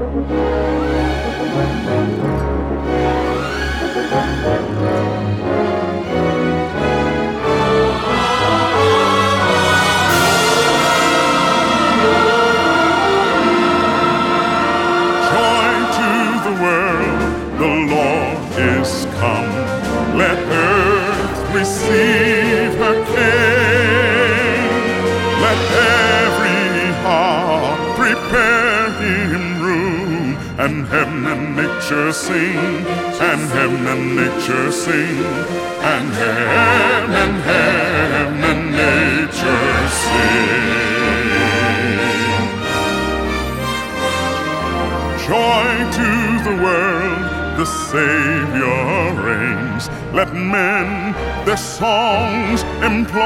Let earth receive her King. Let every heart prepare him room. And heaven and nature sing, and heaven and nature sing, and heaven and nature sing. Joy to the world, the Savior reigns. Let men their songs employ,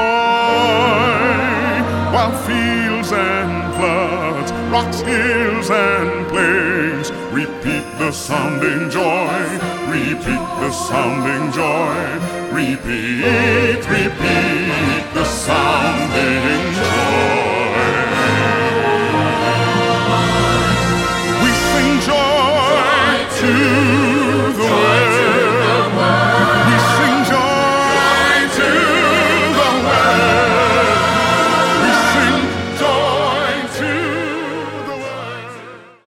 while fields and floods, rocks, hills and plains repeat the sounding joy, repeat the sounding joy, repeat the sound.